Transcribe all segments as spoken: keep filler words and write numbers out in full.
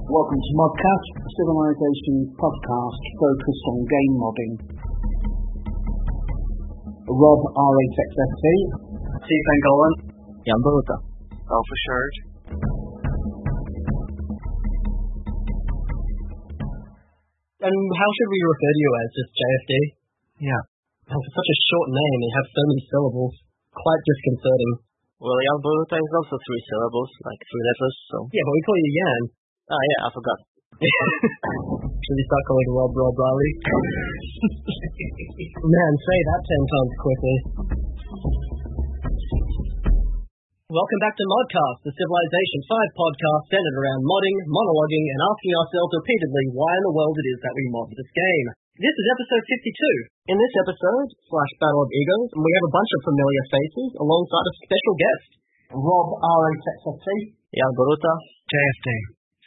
Welcome to Modcast, Civilization podcast focused on game modding. Rob, R eight X F T. Steve Angolan. Jan Baruta. Alpha Shard. And how should we refer to you as? Just J F D? Yeah. That's such a short name, you have so many syllables. Quite disconcerting. Well, Jan Baruta is also three syllables, like three letters, so... Yeah, but we call you Jan. Ah, yeah, I forgot. Should we start calling Rob Rob Riley? Man, say that ten times quickly. Welcome back to Modcast, the Civilization five podcast centered around modding, monologuing, and asking ourselves repeatedly why in the world it is that we mod this game. This is episode fifty-two. In this episode, slash Battle of Egos, we have a bunch of familiar faces alongside a special guest. Rob, R eight X F T. Jan Baruta. J F D.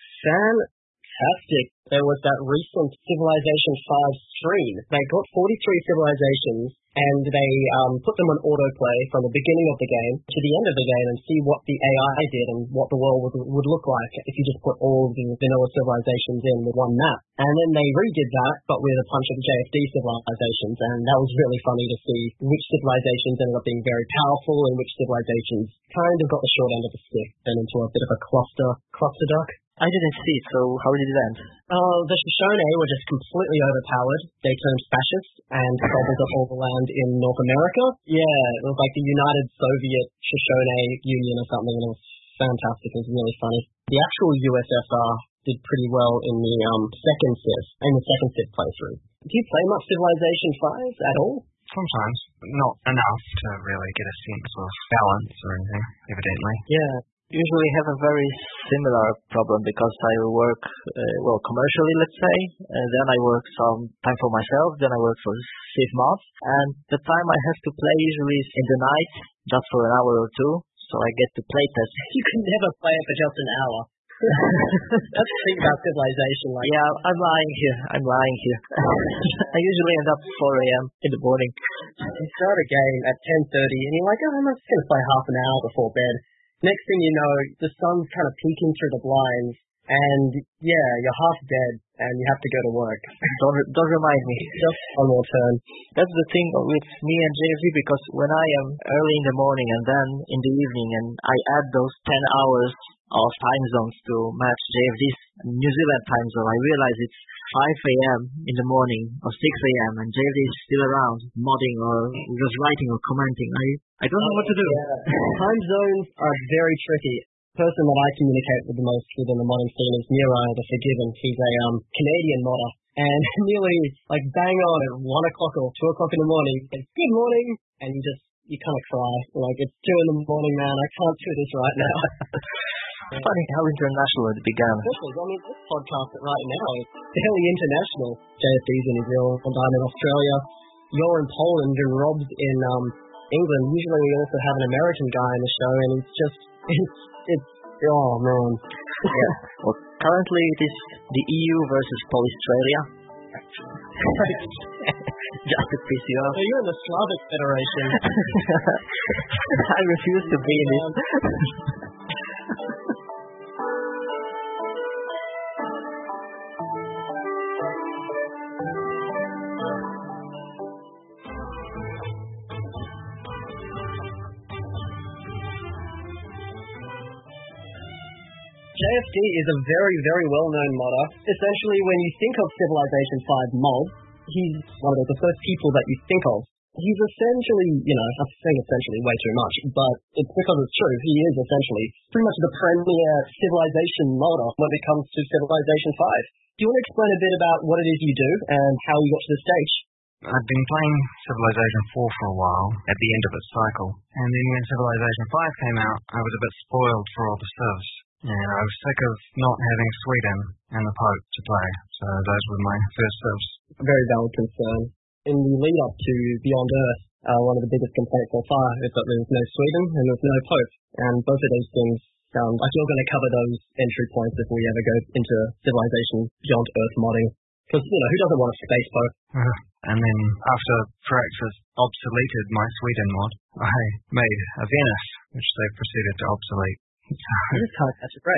Fantastic. There was that recent Civilization five stream. They got forty-three civilizations and they um, put them on autoplay from the beginning of the game to the end of the game and see what the A I did and what the world would, would look like if you just put all of the vanilla civilizations in with one map. And then they redid that, but with a bunch of J F D civilizations, and that was really funny to see which civilizations ended up being very powerful and which civilizations kind of got the short end of the stick, then into a bit of a cluster, cluster duck. I didn't see it, so how did it end? Uh, the Shoshone were just completely overpowered. They turned fascist and gobbled up all the land in North America. Yeah, it was like the United Soviet Shoshone Union or something, and it was fantastic. It was really funny. The actual U S S R did pretty well in the um second Civ, in the second Civ playthrough. Do you play much Civilization five at all? Sometimes, not enough to really get a sense of balance or anything, evidently. Yeah. Usually have a very similar problem because I work, uh, well, commercially, let's say, and then I work some time for myself, then I work for Civ Mod, and the time I have to play usually is in the night, just for an hour or two, so I get to play test. You can never play it for just an hour. That's the thing about Civilization. Like, yeah, I'm lying here. I'm lying here. I usually end up four a.m. in the morning. You start a game at ten thirty and you're like, oh, I'm just going to play half an hour before bed. Next thing you know, the sun's kind of peeking through the blinds, and yeah, you're half dead, and you have to go to work. Don't, don't remind me. Just one more turn. That's the thing with me and J F D, because when I am early in the morning and then in the evening, and I add those ten hours of time zones to match J F D's New Zealand time zone, I realize it's five a.m. in the morning or six a.m. and J F D is still around, modding or just writing or commenting. I I don't know what to do. Yeah. Time zones are very tricky. The person that I communicate with the most within the modding scene is Nero the Forgiven. He's a um, Canadian modder, and nearly like bang on at one o'clock or two o'clock in the morning, he says, "Good morning," and you just you kind of cry like, "It's two in the morning, man. I can't do this right now." It's funny how international it began. Especially, I mean, this podcast right now is fairly international. J F D's in New Zealand, I'm in Australia, you're in Poland, and Rob's in um, England. Usually we also have an American guy in the show, and it's just, it's, it's, oh man. Yeah. Well, currently it is the E U versus Australia. Just to piss you off. So you're in the Slavic Federation. I refuse to be in it. J F D is a very, very well-known modder. Essentially, when you think of Civilization five mod, he's one of the first people that you think of. He's essentially, you know, I'm saying essentially way too much, but it's because it's true. He is essentially pretty much the premier Civilization modder when it comes to Civilization five. Do you want to explain a bit about what it is you do and how you got to this stage? I've been playing Civilization four for a while, at the end of its cycle, and then when Civilization five came out, I was a bit spoiled for all the civs. And I was sick of not having Sweden and the Pope to play, so those were my first civs. A very valid concern. In the lead up to Beyond Earth, uh, one of the biggest complaints so far is that there was no Sweden and there was no Pope. And both of those things sound like you're going to cover those entry points if we ever go into Civilization Beyond Earth modding. Because, you know, who doesn't want a space Pope? Uh, and then after Firaxis obsoleted my Sweden mod, I made a Venice, which they proceeded to obsolete. You just can't catch a break.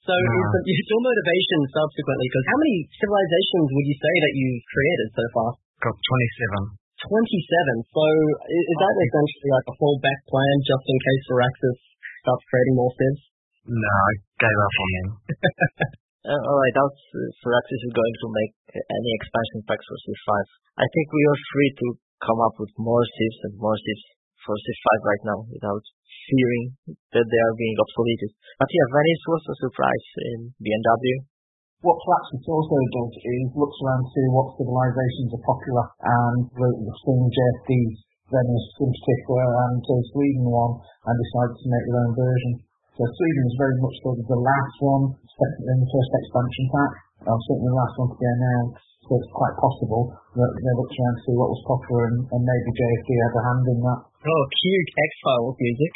So No. is, the, is your motivation subsequently, because how many civilizations would you say that you've created so far? Got twenty-seven. twenty-seven. So is, is that essentially like a fallback plan just in case Firaxis starts creating more civs? No, I gave up on them. Uh, alright, that's uh, Firaxis is going to make any expansion packs for Civ five. I think we are free to come up with more civs and more civs for Civ five right now without fearing that they are being obsoleted. But yeah, Venice was a surprise in B N W. What Firaxis also does is looks around to see what civilizations are popular and the, the Steam J F Ds, Venice in particular, and the Sweden one, and decides to make their own version. So Sweden is very much sort of the last one, especially in the first expansion pack. Uh, certainly the last one to be announced, so it's quite possible that they looked around to see what was popular and, and maybe J F D had a hand in that. Oh, cute X-Files music.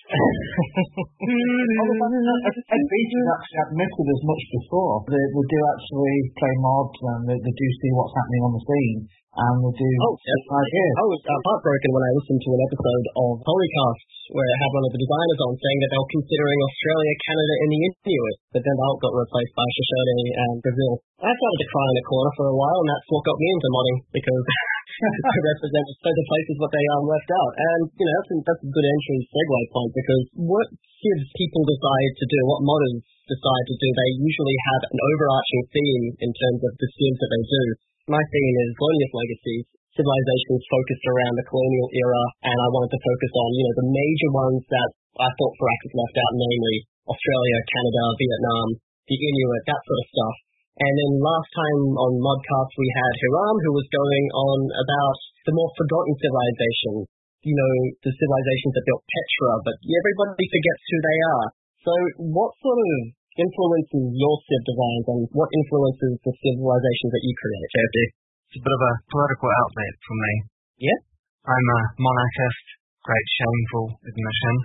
And Beatles actually admitted as much before. They, they do actually play mods and they, they do see what's happening on the scene. And they do Oh, yes. ideas. I was uh, heartbroken when I listened to an episode of Polycast where it had one of the designers on saying that they were considering Australia, Canada, and the Inuit, but then that got replaced by Shoshone and Brazil. I started to cry in a corner for a while, and that's what got me into modding, because it represented so the places what they um, left out. And, you know, that's a, that's a good entry segue point, because what civs people decide to do, what modders decide to do, they usually have an overarching theme in terms of the civs that they do. My theme is Colonialist Legacies, civilizations focused around the colonial era, and I wanted to focus on, you know, the major ones that I thought Firaxis left out, namely Australia, Canada, Vietnam, the Inuit, that sort of stuff. And then last time on Modcast we had Hiram, who was going on about the more forgotten civilizations, you know, the civilizations that built Petra, but everybody forgets who they are. So what sort of influences your civ designs, and what influences the civilizations that you create, J F D? It's a bit of a political outlet for me. Yeah? I'm a monarchist, great shameful admission.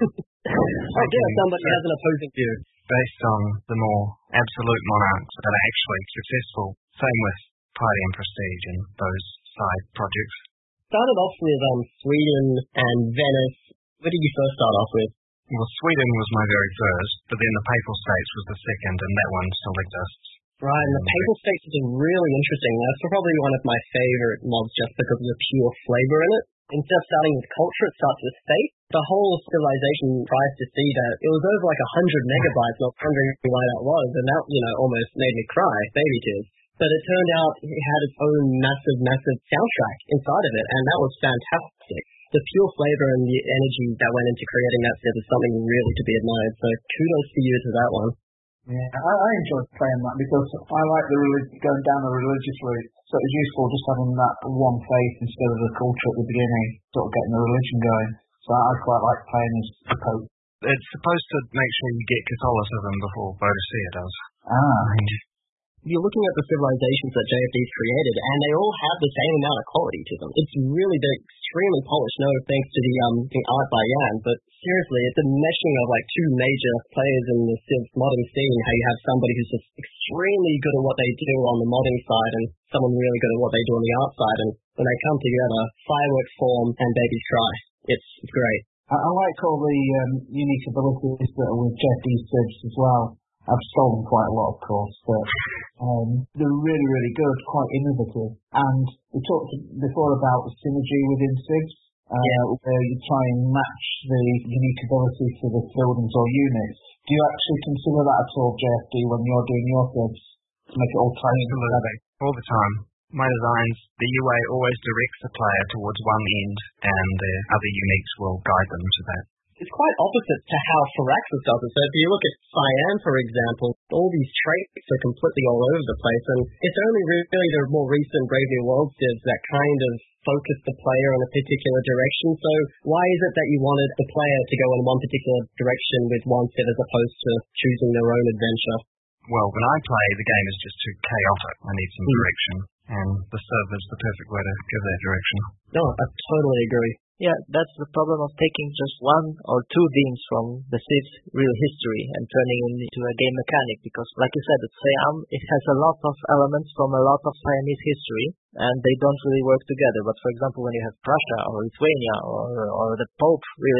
I guess somebody has an opposing view. Based on the more absolute monarchs that are actually successful. Same with Piety and Prestige and those side projects. Started off with um, Sweden and Venice. Where did you first start off with? Well, Sweden was my very first, but then the Papal States was the second, and that one still exists. Right, and the Papal States is really interesting. That's probably one of my favorite mods just because of the pure flavor in it. Instead of starting with culture, it starts with state. The whole civilization tries to see that it was over like one hundred megabytes, not wondering why that was, and that, you know, almost made me cry, baby tears. But it turned out it had its own massive, massive soundtrack inside of it, and that was fantastic. The pure flavor and the energy that went into creating that civ is something really to be admired, so kudos to you to that one. Yeah, I, I enjoyed playing that because I like the relig- going down the religious route. So it was useful just having that one faith instead of the culture at the beginning, sort of getting the religion going. So I quite like playing as the Pope. It's supposed to make sure you get Catholicism before Boadicea does. Ah. You're looking at the civilizations that J F D's created, and they all have the same amount of quality to them. It's really, they're extremely polished, no thanks to the um the art by Jan, but seriously, it's a meshing of like two major players in the civ modding scene, how you have somebody who's just extremely good at what they do on the modding side, and someone really good at what they do on the art side, and when they come together, fireworks form and babies cry. It's, it's great. I, I like all the um, unique abilities that are with J F D civs as well. I've stolen quite a lot, of course, but um, they're really, really good, quite innovative. And we talked before about the synergy within civs, uh, yeah. where you try and match the unique ability to the buildings or units. Do you actually consider that at all, J F D, when you're doing your civs, to make it all tie in together? All the time. My designs, the U A always directs the player towards one end, and the other uniques will guide them to that. It's quite opposite to how Firaxis does it. So if you look at Cyan, for example, all these traits are completely all over the place, and it's only really the more recent Brave New World civs that kind of focus the player in a particular direction. So why is it that you wanted the player to go in one particular direction with one civ as opposed to choosing their own adventure? Well, when I play, the game is just too chaotic. I need some mm. direction, and the civ is the perfect way to give that direction. No, I totally agree. Yeah, that's the problem of taking just one or two themes from the civ's real history and turning it into a game mechanic, because like you said, at Siam, it has a lot of elements from a lot of Siamese history, and they don't really work together. But for example, when you have Prussia or Lithuania or, or the Pope, really,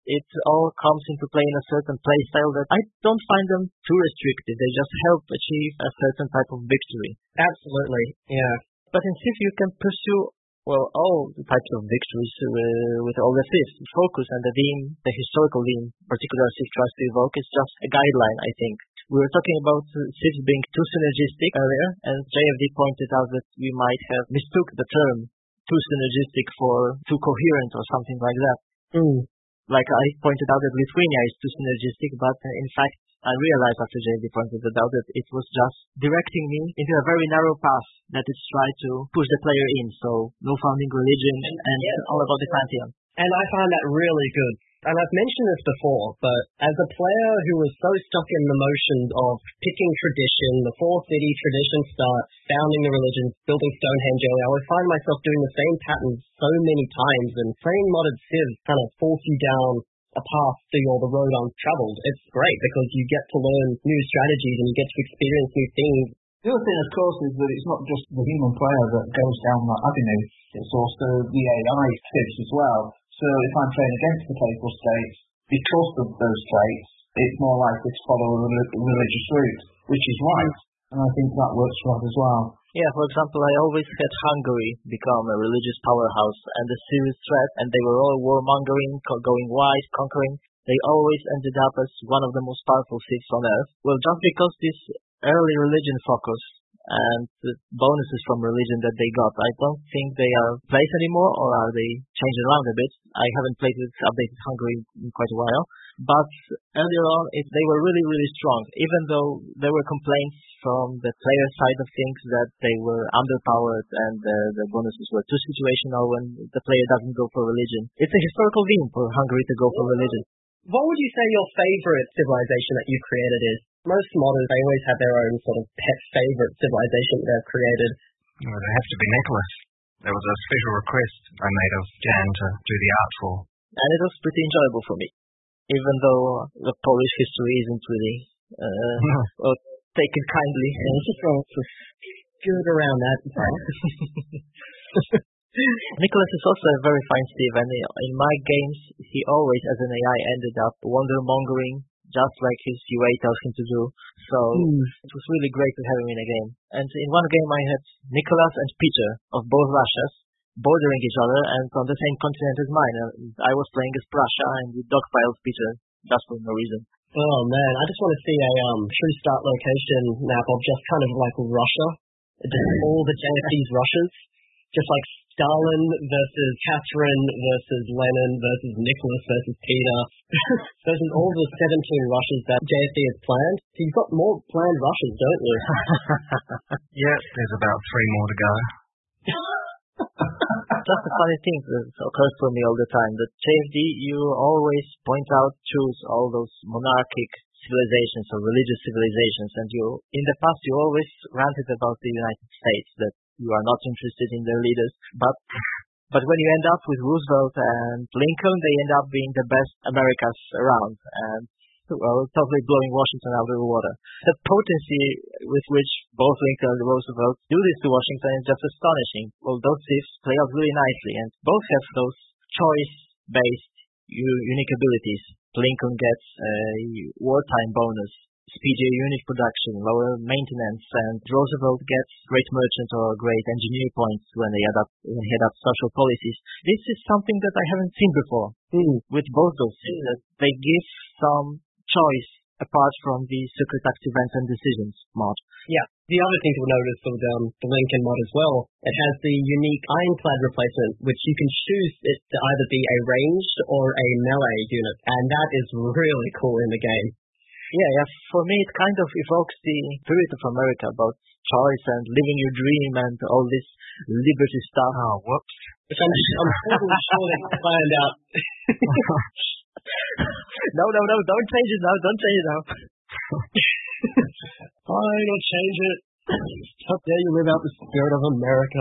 it all comes into play in a certain playstyle that I don't find them too restrictive. They just help achieve a certain type of victory. Absolutely, yeah. But in Civ you can pursue, well, all the types of victories uh, with all the Civs. The focus and the theme, the historical theme, particular Civ tries to evoke, is just a guideline, I think. We were talking about uh, Civs being too synergistic earlier, and J F D pointed out that we might have mistook the term too synergistic for too coherent or something like that. Mm. Like I pointed out that Lithuania is too synergistic, but uh, in fact I realized after J F D pointed it out that it was just directing me into a very narrow path that it's tried to push the player in. So no founding religion and, and yeah, all about the Pantheon. And I find that really good. And I've mentioned this before, but as a player who was so stuck in the motion of picking tradition, the four city tradition start, founding the religions, building Stonehenge early, I would find myself doing the same patterns so many times, and playing modded Civ kind of force you down a path to or the road untraveled. It's great because you get to learn new strategies and you get to experience new things. The other thing, of course, is that it's not just the human player that goes down that avenue, it's also the A I Civs as well. So if I'm playing against the playful states, because of those traits, it's more likely to follow a religious route, which is right. And I think that works for us as well. Yeah, for example, I always had Hungary become a religious powerhouse and a serious threat, and they were all warmongering, going wide, conquering. They always ended up as one of the most powerful Civs on Earth. Well, just because this early religion focus and the bonuses from religion that they got, I don't think they are placed anymore, or are they changed around a bit. I haven't played with updated Hungary in quite a while, but earlier on it, they were really, really strong, even though there were complaints from the player side of things that they were underpowered and uh, the bonuses were too situational when the player doesn't go for religion. It's a historical theme for Hungary to go for religion. What would you say your favorite civilization that you've created is? Most modders, they always have their own sort of pet favorite civilization they've created. Well, it has to be Nicholas. There was a special request I made of Jan to do the art for. And it was pretty enjoyable for me, even though the Polish history isn't really uh, well, taken kindly. Good around that. Nicholas is also a very fine Civ, and in my games, he always, as an A I, ended up wondermongering, just like his U A tells him to do. So mm. it was really great to have him in a game. And in one game, I had Nicholas and Peter of both Russias bordering each other and on the same continent as mine. I was playing as Prussia and we dogpiled Peter just for no reason. Oh man, I just want to see a um true start location map of just kind of like Russia, just all the J F D's Russias, just like Stalin versus Catherine versus Lenin versus Nicholas versus Peter versus all the seventeen Russias that J F D has planned. So you've got more planned Russias, don't you? Yeah, there's about three more to go. Just a funny thing that occurs to me all the time, that J F D, you always point out, choose all those monarchic civilizations or religious civilizations, and you, in the past, you always ranted about the United States, that you are not interested in their leaders, but but when you end up with Roosevelt and Lincoln, they end up being the best Americas around, and well, totally blowing Washington out of the water. The potency with which both Lincoln and Roosevelt do this to Washington is just astonishing. Well, those Civs play out really nicely, and both have those choice-based u- unique abilities. Lincoln gets a wartime bonus, speedier unit production, lower maintenance, and Roosevelt gets great merchant or great engineer points when they add up, when he add up social policies. This is something that I haven't seen before mm. with both those things. That they give some choice apart from the secret active events and decisions mod. Yeah. The other thing to notice with um, the Lincoln mod as well, it has the unique ironclad replacement, which you can choose it to either be a ranged or a melee unit, and that is really cool in the game. Yeah, yeah. For me, it kind of evokes the spirit of America about choice and living your dream and all this liberty stuff. Oh, whoops. Which I'm, I'm totally sure they can find out. No, no, no, don't change it now, don't change it now. Fine, I'll change it. How dare you live out the spirit of America.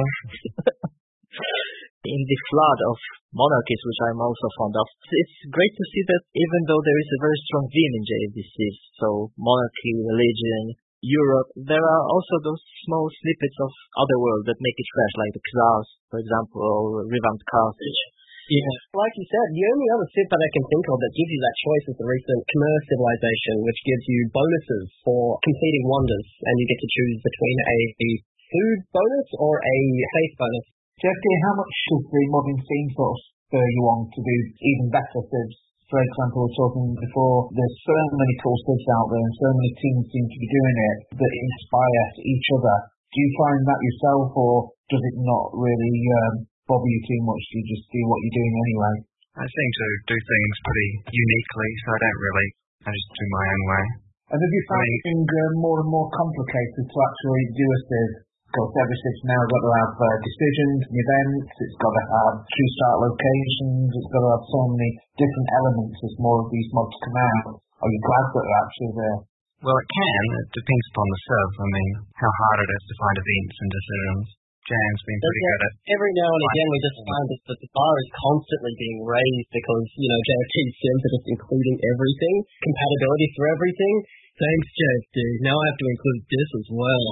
In the flood of monarchies, which I'm also fond of, it's great to see that even though there is a very strong theme in J F D Civs, so monarchy, religion, Europe, there are also those small snippets of other world that make it fresh, like the Xars, for example, or revamped Carthage. Yeah. Like you said, the only other civ that I can think of that gives you that choice is the recent Khmer civilization, which gives you bonuses for completing wonders, and you get to choose between a food bonus or a faith bonus. Jeffy, how much does the modding scene sort of spur you on to do even better civs? For example, we were talking before, there's so many cool civs out there and so many teams seem to be doing it that inspire each other. Do you find that yourself, or does it not really um, bother you too much? Do you just do what you're doing anyway? I seem to do things pretty uniquely, so I don't really, I just do my own way. And have you found it being uh, more and more complicated to actually do a civ? Because every civ's now got to have uh, decisions and events, it's got to have true start locations, it's got to have so many different elements as more of these mods come out. Are you glad that they're actually there? Well, it can. It depends upon the civ. I mean, how hard it is to find events and decisions. Jan's been pretty yeah, good at. Every now and again, we just find that the bar is constantly being raised because, you know, J F T Sims are just including everything, compatibility for everything. Thanks, J F T. Now I have to include this as well.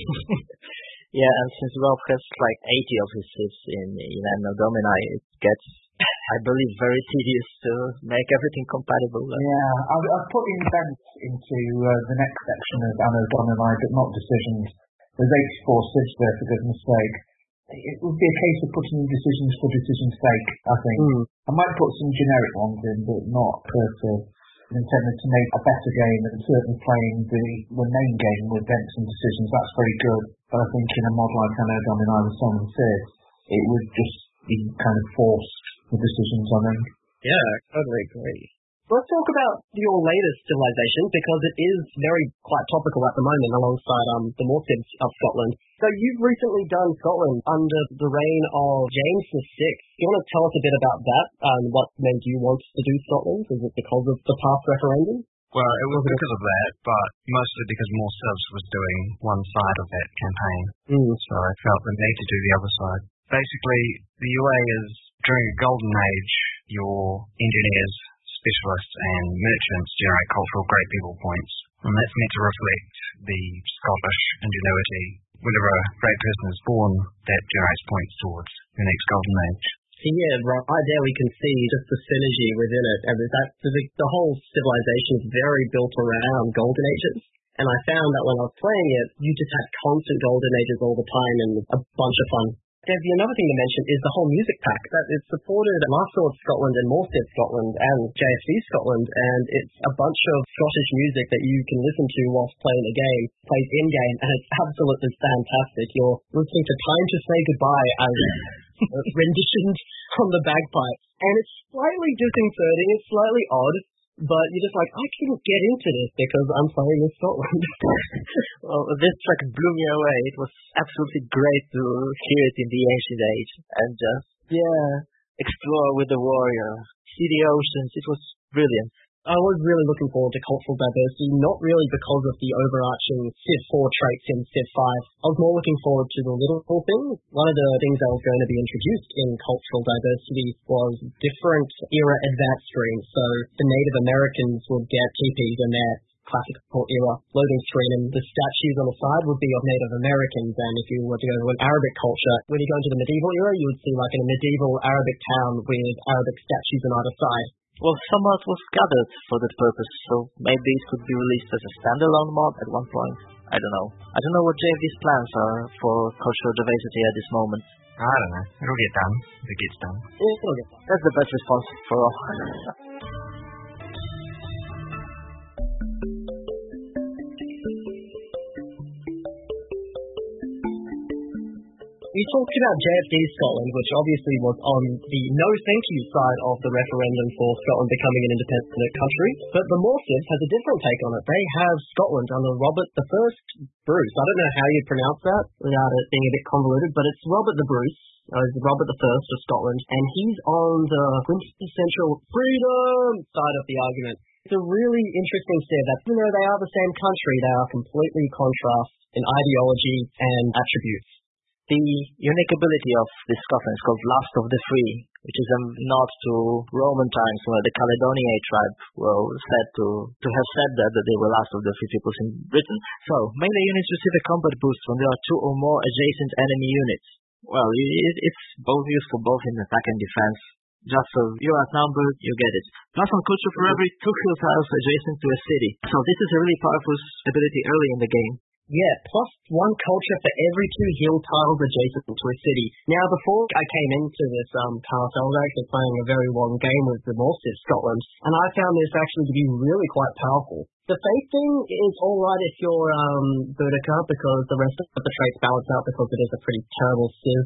Yeah, and since Rob has like eighty of his civs in, in Anno Domini, it gets, I believe, very tedious to make everything compatible. Yeah, I've, I've put in events into uh, the next section of Anno Domini, but not decisions. There's eighty-four civs there, for goodness sake. It would be a case of putting in decisions for decision's sake, I think. Mm. I might put some generic ones in, but not per se. Intended to make a better game, and certainly playing the, the main game with events and decisions, that's very good. But I think in a mod like Anno Domini with so many civs, it would just be kind of force the decisions on them. Yeah, I totally agree. Let's talk about your latest civilization, because it is very quite topical at the moment alongside um, the more civs of Scotland. So you've recently done Scotland under the reign of James the Sixth. Do you want to tell us a bit about that and what made you want to do Scotland? Is it because of the past referendum? Well, it was because of that, but mostly because more civs was doing one side of that campaign. Mm. So I felt the need to do the other side. Basically, the U A is, during a golden age, your engineers, specialists and merchants generate cultural great people points, and that's meant to reflect the Scottish ingenuity. Whenever a great person is born, that generates points towards the next golden age. So yeah, right there we can see just the synergy within it, and that the, the whole civilization is very built around golden ages. And I found that when I was playing it, you just had constant golden ages all the time and a bunch of fun. Debbie, another thing to mention is the whole music pack that is supported Master of Scotland and More Civ Scotland and J S V Scotland, and it's a bunch of Scottish music that you can listen to whilst playing the game, plays in-game, and it's absolutely fantastic. You're listening to Time to Say Goodbye as renditioned on the bagpipes, and it's slightly disconcerting, it's slightly odd, but you're just like, I couldn't get into this because I'm playing in Scotland. Well, this track blew me away. It was absolutely great to hear it in the ancient age and just, yeah, explore with the warrior, see the oceans. It was brilliant. I was really looking forward to cultural diversity, not really because of the overarching Civ four traits in Civ five. I was more looking forward to the little things. One of the things that was going to be introduced in cultural diversity was different era advance streams. So the Native Americans would get T Ps in their classical era loading screen, and the statues on the side would be of Native Americans. And if you were to go to an Arabic culture, when you go into the medieval era, you would see like in a medieval Arabic town with Arabic statues on either side. Well, some art was gathered for that purpose, so maybe it could be released as a standalone mod at one point. I don't know. I don't know what J F D's plans are for cultural diversity at this moment. I don't know. It'll get done. If it gets done. It'll get done. That's the best response for all. We talked about J F D Scotland, which obviously was on the no thank you side of the referendum for Scotland becoming an independent country, but the More Civs has a different take on it. They have Scotland under Robert the First Bruce. I don't know how you pronounce that without it being a bit convoluted, but it's Robert the Bruce. Uh, Robert the First of Scotland, and he's on the quintessential freedom side of the argument. It's a really interesting civ that, even though they are the same country, they are completely contrast in ideology and attributes. The unique ability of this Scotland is called Last of the Free, which is a nod to Roman times where the Caledoniae tribe were said to, to have said that, that they were last of the free peoples in Britain. So, melee units receive a combat boost when there are two or more adjacent enemy units. Well, it, it's both useful both in attack and defense. Just so you're outnumbered, you get it. Plus one culture for every two hill tiles adjacent to a city. So this is a really powerful ability early in the game. Yeah, plus one culture for every two hill tiles adjacent to a city. Now, before I came into this um, cast, I was actually playing a very long game with the North Civ Scotland, and I found this actually to be really quite powerful. The faith thing is alright if you're um, Boudica, because the rest of the traits balance out because it is a pretty terrible Civ.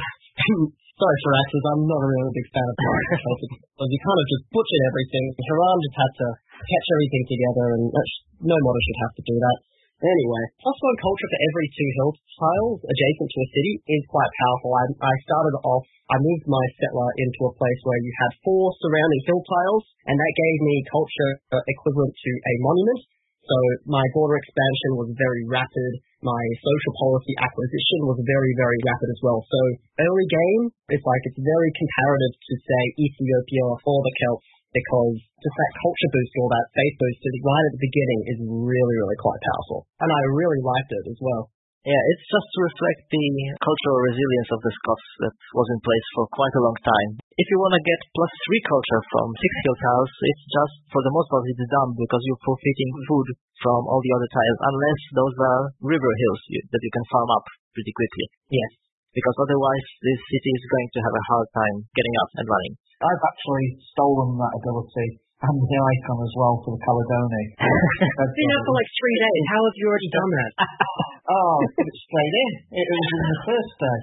Sorry for Axis, I'm not a really big fan of faith because you kind of just butchered everything. Haran just had to catch everything together, and no modder should have to do that. Anyway, plus one culture for every two hill tiles adjacent to a city is quite powerful. I, I started off, I moved my settler into a place where you had four surrounding hill tiles, and that gave me culture equivalent to a monument. So my border expansion was very rapid. My social policy acquisition was very, very rapid as well. So early game, it's like it's very comparative to, say, Ethiopia or the Celts, because just that culture boost or that faith boost right at the beginning is really, really quite powerful. And I really liked it as well. Yeah, it's just to reflect the cultural resilience of the Scots that was in place for quite a long time. If you want to get plus three culture from six hill tiles, it's just, for the most part, it's dumb because you're forfeiting food from all the other tiles, unless those are river hills you, that you can farm up pretty quickly. Yes. Because otherwise, this city is going to have a hard time getting up and running. I've actually stolen that ability and the icon as well for the Caledoni. I've been up for like three days. How have you already done that? Oh, I put it straight in. It was in the first day.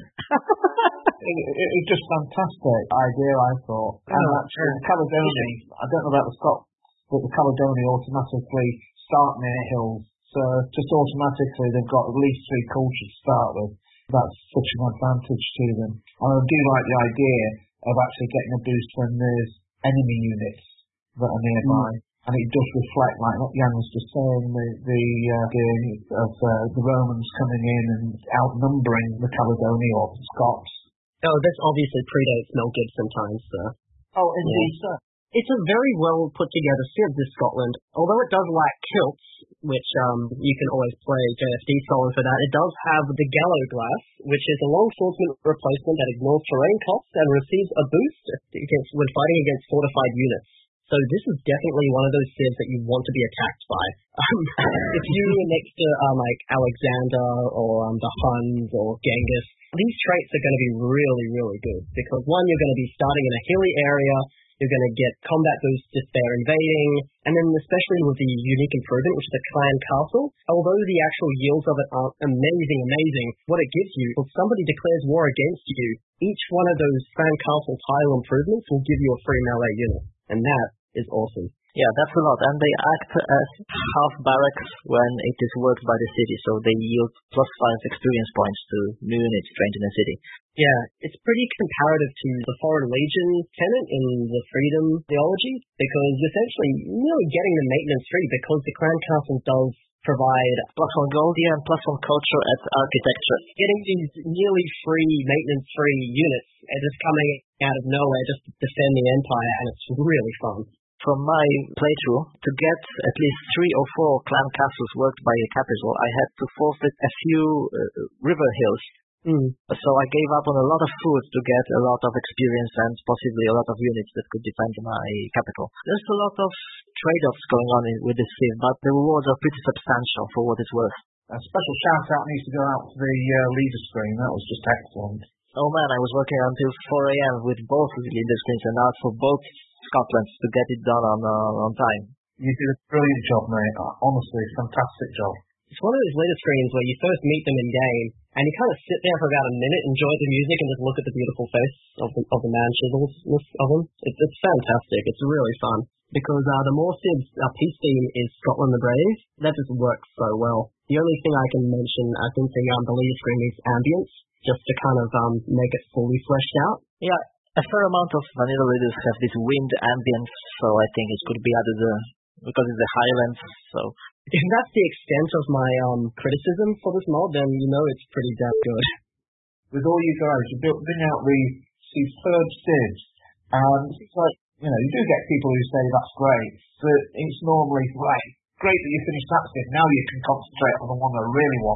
it, it was just fantastic idea, I thought. And Oh, actually, the Caledoni, I don't know about the Scots, but the Caledoni automatically start near hills. So just automatically they've got at least three cultures to start with. That's such an advantage to them. And I do like the idea of actually getting a boost when there's enemy units that are nearby. Mm. And it does reflect, like what Jan was just saying, the, the uh, game of uh, the Romans coming in and outnumbering the Caledoni or the Scots. Oh, this obviously predates Mel Gibson times, sir. Oh, indeed, yeah. sir. It's a very well put together Civ, this Scotland. Although it does lack kilts, which um, you can always play J F D Scotland for that, it does have the Gallo Glass, which is a long swordsman replacement that ignores terrain costs and receives a boost against when fighting against fortified units. So this is definitely one of those Civs that you want to be attacked by. Um, if you were next to um, like Alexander or um, the Huns or Genghis, these traits are going to be really, really good. Because one, you're going to be starting in a hilly area, you're going to get combat boosts if they're invading, and then especially with the unique improvement, which is the Clan Castle, although the actual yields of it aren't amazing, amazing, what it gives you, if somebody declares war against you, each one of those Clan Castle tile improvements will give you a free melee unit. And that is awesome. Yeah, that's a lot. And they act as half barracks when it is worked by the city, so they yield plus five experience points to new units trained in a city. Yeah, it's pretty comparative to the Foreign Legion tenet in the Freedom theology, because essentially really getting the maintenance free, because the Clan Castle does provide plus one gold, yeah, and plus one culture at architecture. Getting these nearly free, maintenance-free units and just coming out of nowhere just to defend the Empire, and it's really fun. From my playthrough, to get at least three or four clan castles worked by a capital, I had to forfeit a few uh, river hills. Mm. So I gave up on a lot of food to get a lot of experience and possibly a lot of units that could defend my capital. There's a lot of trade-offs going on in, with this Civ, but the rewards are pretty substantial for what it's worth. A special shout-out needs to go out to the uh, leader screen. That was just excellent. Oh man, I was working until four a.m. with both leader screens and asked for both Scotlands to get it done on uh, on time. You did a brilliant job, mate. Honestly, fantastic job. It's one of those leader screens where you first meet them in game, and you kind of sit there for about a minute, enjoy the music, and just look at the beautiful face of the, of the man chisels of them. It's, it's fantastic. It's really fun. Because uh, the more Civ's uh, peace theme is Scotland the Brave, that just works so well. The only thing I can mention, I think the, um, the leader screen needs ambience, just to kind of um, make it fully fleshed out. Yeah, a fair amount of vanilla leaders have this wind ambience, so I think it could be added uh, because it's the Highlands, so... If that's the extent of my um, criticism for this mod, then you know it's pretty damn good. With all you guys, you've been out these superb Civs, and it's like, you know, you do get people who say that's great, but it's normally, right, great that you finished that Civ, now you can concentrate on the one I really want.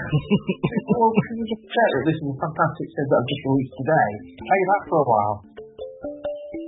Well, can you just check that this is a fantastic Civ that I've just released today? Play that for a while.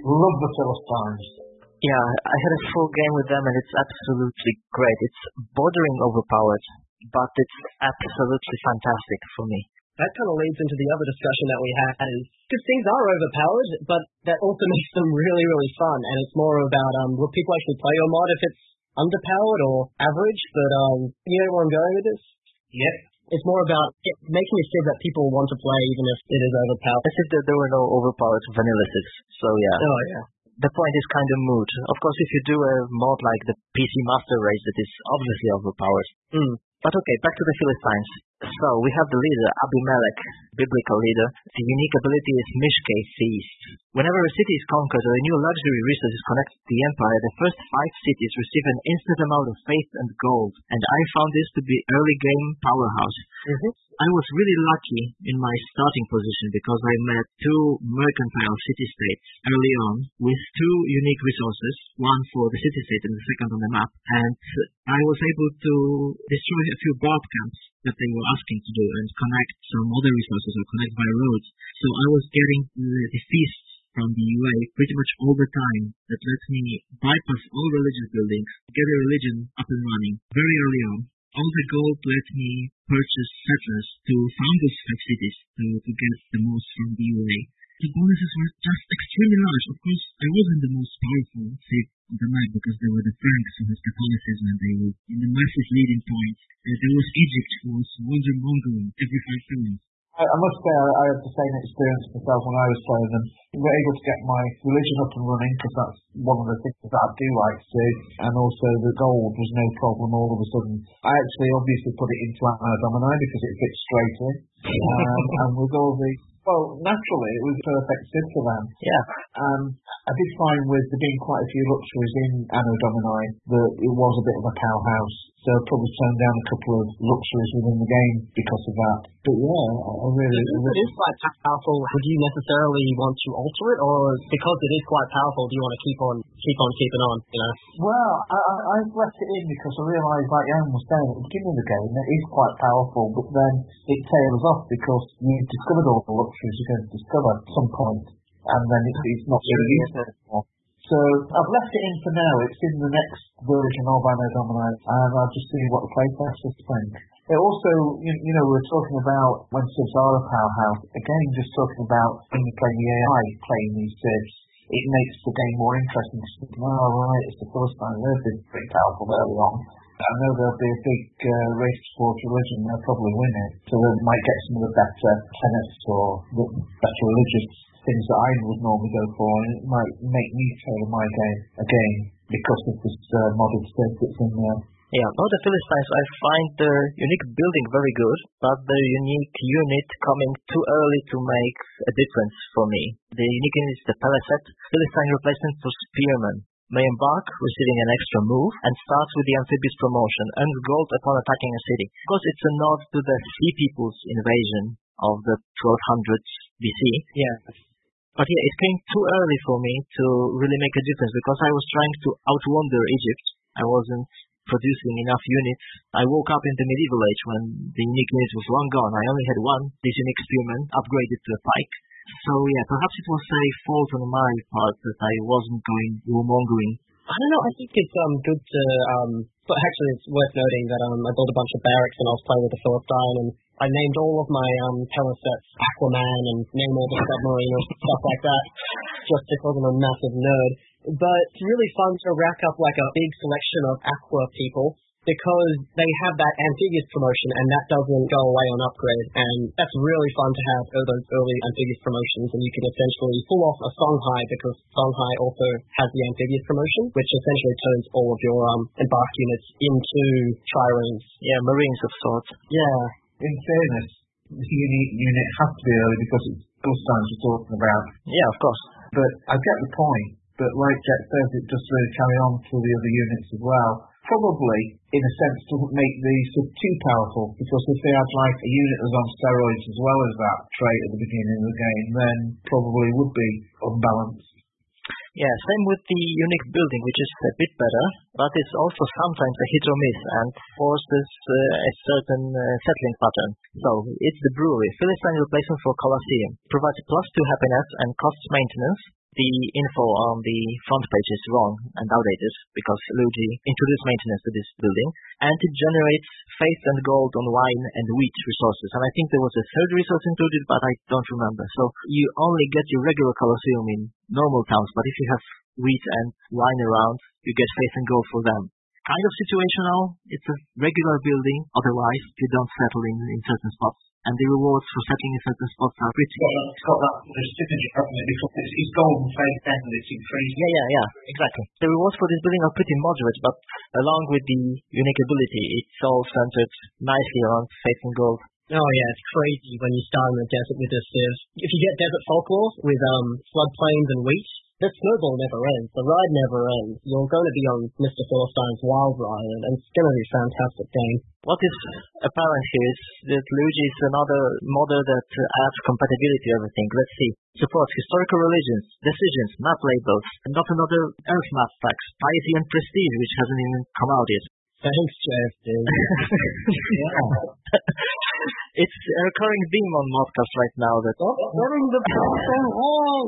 Love the Philistines. Yeah, I had a full game with them and it's absolutely great. It's bordering overpowered, but it's absolutely fantastic for me. That kind of leads into the other discussion that we had, is because things are overpowered, but that also makes them really, really fun. And it's more about um, will people actually play your mod if it's underpowered or average? But um, you know where I'm going with this? Yep. It's more about get, making it so that people want to play even if it is overpowered. As if there, there were no overpowered vanilla cities. So yeah. Oh yeah. The point is kind of moot. Of course, if you do a mod like the P C Master Race, it is obviously overpowered. Mm. But okay, back to the Philistines. So, we have the leader, Abimelech, biblical leader. The unique ability is Mishke, Feast. Whenever a city is conquered or a new luxury resource is connected to the empire, the first five cities receive an instant amount of faith and gold. And I found this to be early game powerhouse. Mm-hmm. I was really lucky in my starting position because I met two mercantile city-states early on with two unique resources, one for the city-state and the second on the map. And I was able to destroy a few bard camps that they were asking to do and connect some other resources or connect by roads. So I was getting the, the feasts from the U A pretty much all the time that lets me bypass all religious buildings, get a religion up and running very early on. All the gold let me purchase settlers to found those five cities to, to get the most from the U A. The bonuses were just extremely large. Of course, I wasn't the most powerful city on the map because there were the Franks who had Catholicism and they were in the massive leading points. Uh, there was Egypt who was wonder-mongering every five turns. I, I must say I, I had the same experience myself when I was playing them. I was able to get my religion up and running because that's one of the things that I do like to do, and also the gold was no problem all of a sudden. I actually obviously put it into Anno Domini because it fits straight in, um, and with all the well, naturally, it was a perfect fit for them. Yeah. Um, I did find with there being quite a few luxuries in Anno Domini that it was a bit of a cowhouse. So I probably turned down a couple of luxuries within the game because of that. But yeah, I really... If it is quite powerful, would you necessarily want to alter it? Or because it is quite powerful, do you want to keep on keep on keeping on, you know? Well, I, I, I've left it in because I realised, like Jan was saying at the beginning of the game, that it is quite powerful, but then it tails off because you've discovered all the luxuries you're going to discover at some point, and then it's, it's not really useful anymore. So I've left it in for now. It's in the next version of Anno Domini, and I'll just see what the playtesters think. It also, you, you know, we were talking about when civs are a powerhouse. Again, just talking about when you're playing the A I playing these civs, it makes the game more interesting. Oh, right, it's the first time they've been pretty powerful early on. I know there'll be a big uh, race towards religion, they'll probably win it. So they might get some of the better tenets or the better religious things that I would normally go for, and it might make me tailor my game again because of this uh, modded stuff that's in there. Yeah, about the Philistines, I find the unique building very good, but the unique unit coming too early to make a difference for me. The unique unit is the Peleset, Philistine replacement for Spearman. May embark, receiving an extra move, and starts with the amphibious promotion, earns gold upon attacking a city. Of course, it's a nod to the Sea People's invasion of the twelve hundreds B C. Yeah. But yeah, it came too early for me to really make a difference because I was trying to outwonder Egypt. I wasn't producing enough units. I woke up in the medieval age when the unique unit was long gone. I only had one, this unique spearman, upgraded to a pike. So yeah, perhaps it was a fault on my part that I wasn't going warmongering. I don't know, I think it's um good to, um, but actually it's worth noting that um I built a bunch of barracks and I was playing with the Philistine, and I named all of my um Pelesets Aquaman and named all the submarine and stuff like that, just because I'm a massive nerd. But it's really fun to rack up like a big selection of Aqua people, because they have that amphibious promotion and that doesn't go away on upgrade, and that's really fun to have those early amphibious promotions, and you can essentially pull off a Songhai because Songhai also has the amphibious promotion, which essentially turns all of your um embark units into triremes. Yeah, marines of sorts. Yeah. In fairness, the unique unit has to be early because it's Philistines we're talking about. Yeah, of course. But I get the point, but like Jack says, it does really carry on to the other units as well. Probably, in a sense, doesn't make the sub too powerful, because if they had like a unit that was on steroids as well as that trait at the beginning of the game, then probably would be unbalanced. Yeah, same with the unique building, which is a bit better, but it's also sometimes a hit or miss and forces uh, a certain uh, settling pattern. So, it's the brewery, Philistine replacement for Colosseum. Provides plus two happiness and costs maintenance. the info on the front page is wrong and outdated because Luigi introduced maintenance to this building, and it generates faith and gold on wine and wheat resources. And I think there was a third resource included, but I don't remember. So you only get your regular Colosseum in normal towns, but if you have wheat and wine around, you get faith and gold for them. Kind of situational. It's a regular building, otherwise you don't settle in, in certain spots. And the rewards for settling in certain spots are pretty... It's got, it's got that synergy, hasn't it? Because it's, it's golden faith and it's increasing. Yeah, yeah, yeah, exactly. The rewards for this building are pretty moderate, but along with the unique ability, it's all centered nicely around faith and gold. Oh yeah, it's crazy when you start in the desert with this Civ. If you get desert folklore with um floodplains and wheat, the snowball never ends. The ride never ends. You're going to be on Mister Philistein's wild ride, and it's going to be a fantastic game. What is apparent here is that Luigi is another model that adds compatibility to everything. Let's see. Supports historical religions, decisions, map labels, and not another Earth map packs, piety and prestige, which hasn't even come out yet. Thanks, Jeff, dude. It's a recurring theme on Modcast right now that oh, running the person wrong.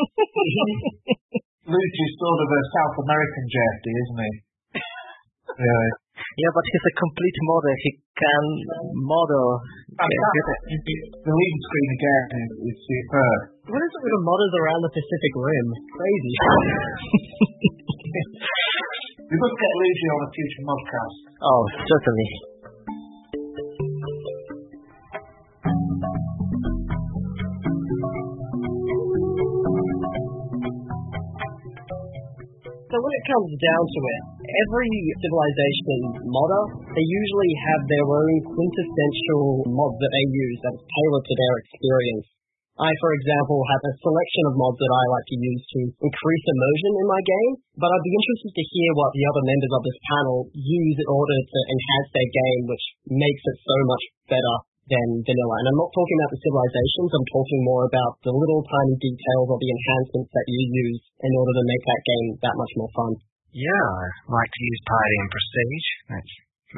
Luigi's sort of a South American J F D, isn't he? Yeah. Yeah, but he's a complete model. He can model. The lead screen again is, is superb. What is it with the models around the Pacific Rim? Crazy. We must get Luigi on a future Modcast. Oh, certainly. So when it comes down to it, every Civilization modder, they usually have their own quintessential mod that they use that is tailored to their experience. I, for example, have a selection of mods that I like to use to increase immersion in my game, but I'd be interested to hear what the other members of this panel use in order to enhance their game, which makes it so much better than vanilla. And I'm not talking about the civilizations, I'm talking more about the little tiny details or the enhancements that you use in order to make that game that much more fun. Yeah, I like to use piety and prestige. That's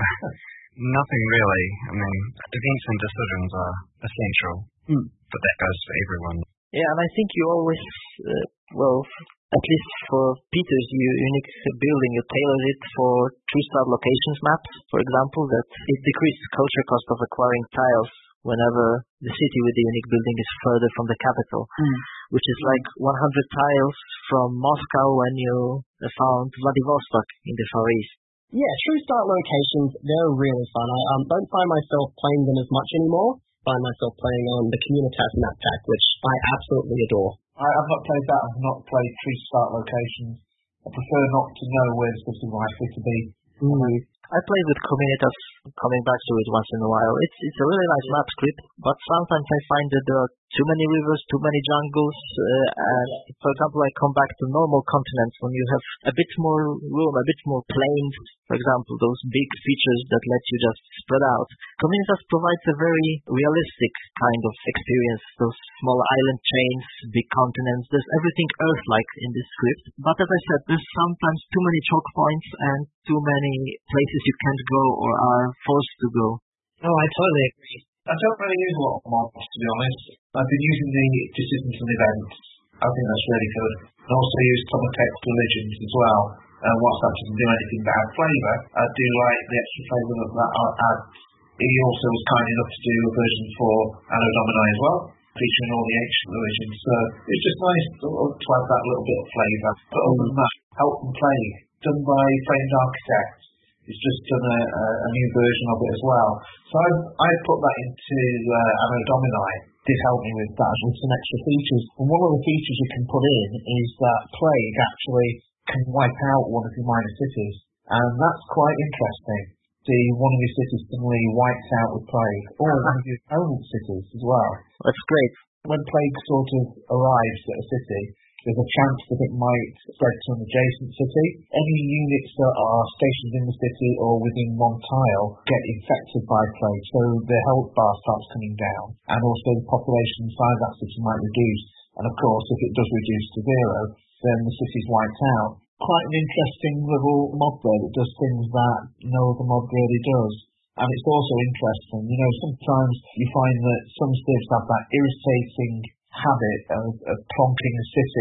nothing really. I mean, events and decisions are essential, mm. but that goes for everyone. Yeah, and I think you always, uh, well, at least for Peter's unique building, you tailor it for three-star locations maps, for example, that it decreases culture cost of acquiring tiles whenever the city with the unique building is further from the capital, mm. which is like one hundred tiles from Moscow when you found Vladivostok in the Far East. Yeah, three-star locations, they're really fun. I um, don't find myself playing them as much anymore. I find myself playing on the Communitas map pack, which I absolutely adore. I, I've not played that. I've not played three-star locations. I prefer not to know where the city is likely to be. Mm. I play with Communitas, coming back to it once in a while. It's it's a really nice map script, but sometimes I find that there are too many rivers, too many jungles. Uh, and for example, I come back to normal continents when you have a bit more room, a bit more plains. For example, those big features that let you just spread out. Communitas provides a very realistic kind of experience. Those small island chains, big continents. There's everything Earth-like in this script. But as I said, there's sometimes too many choke points and too many places you can't go or are forced to go. Oh, I totally agree. I don't really use a lot of mods, to be honest. I've been using the decisions and events. I think that's really good. I also use common text religions as well. Uh, whilst that doesn't do anything but add flavour, I do like the extra flavour that that adds. He also was kind enough to do a version for Anno Domini as well, featuring all the ancient religions. So it's just nice to, to add that little bit of flavour. But other than that, Help and Play, done by Framed Architects. It's just done a, a, a new version of it as well. So I I put that into uh, Anno Domini. Did help me with that, with some extra features. And one of the features you can put in is that Plague actually can wipe out one of your minor cities. And that's quite interesting. The one of your cities suddenly wipes out with Plague, or one of your opponent cities as well. That's great. When Plague sort of arrives at a city, there's a chance that it might spread to an adjacent city. Any units that are stationed in the city or within one tile get infected by Plague, so the health bar starts coming down, and also the population inside that city might reduce. And of course, if it does reduce to zero, then the city's wiped out. Quite an interesting little mod there that does things that no other mod really does. And it's also interesting, you know, sometimes you find that some civs have that irritating habit of, of plonking a city